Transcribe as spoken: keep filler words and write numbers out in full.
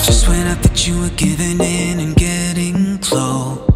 Just when I thought you were giving in and getting close,